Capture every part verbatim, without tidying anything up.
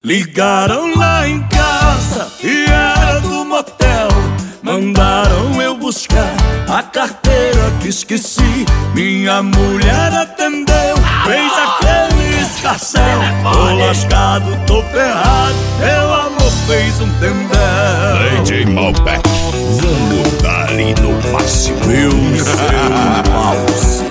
Ligaram lá em casa e era do motel. Mandaram eu buscar a carteira que esqueci. Minha mulher atendeu, fez aquele escarcel. Tô lascado, tô ferrado, meu amor fez um tendel. D J Malbec, vamos dar-lhe no máximo. Eu sei mouse.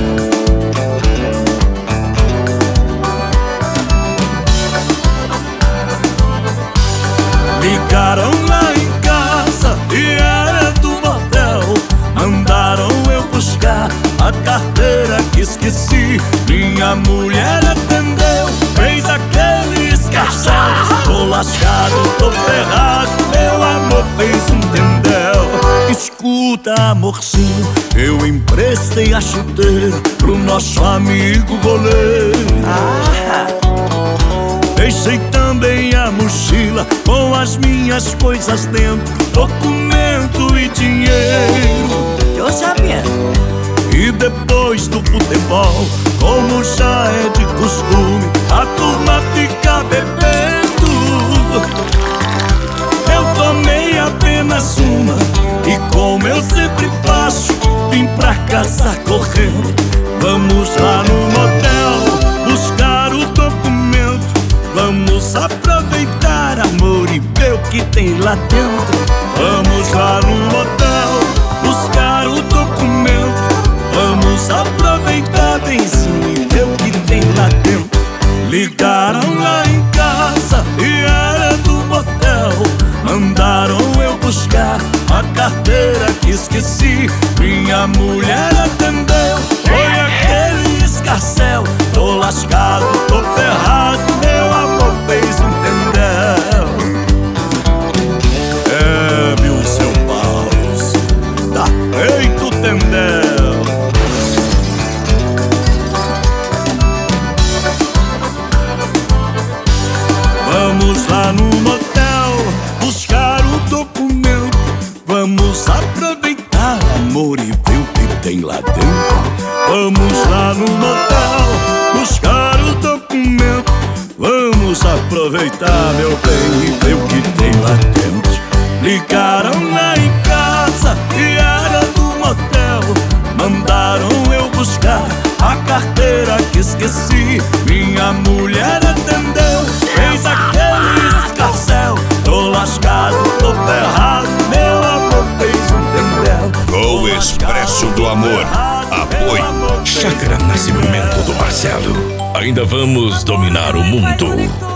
Ligaram lá em casa e era do motel. Mandaram eu buscar a carteira que esqueci. Minha mulher atendeu, fez aquele escarcel. Tô lascado, tô ferrado, meu amor fez um tendel. Escuta, amorzinho, eu emprestei a chuteira pro nosso amigo goleiro. Ah. Deixei também a mochila com as minhas coisas dentro, documento e dinheiro. Tô sabendo. E depois do futebol, como já é de costume, a turma fica bebendo. Eu tomei apenas uma e, como eu sempre faço, vim pra casa correndo. Vamos lá no motel buscar o documento. Vamos aproveitar, amor, e ver o que tem lá dentro. Vamos lá no motel buscar o documento. Vamos aproveitar benzinho e ver o que tem lá dentro. Ligaram lá em casa e era do motel. Mandaram eu buscar a carteira que esqueci. Minha mulher atendeu, foi aquele escarcel. Tô lascado, tô ferrado, meu amor fez um tendel. É, viu, seu paus, tá feito o tendel. Vamos lá no motel buscar o documento. Vamos aproveitar, amor, e ver o que tem lá dentro. Vamos lá no motel buscar o documento. Vamos aproveitar, meu bem, e ver o que tem lá dentro. Ligaram lá em casa e era do motel. Mandaram eu buscar a carteira que esqueci. Minha mulher atendeu, fez aquele escarcel. Tô lascado, tô ferrado, meu amor fez um tendel. O Expresso do Amor. Apoio Chácara Nascimento do Marcelo. Ainda vamos dominar o mundo.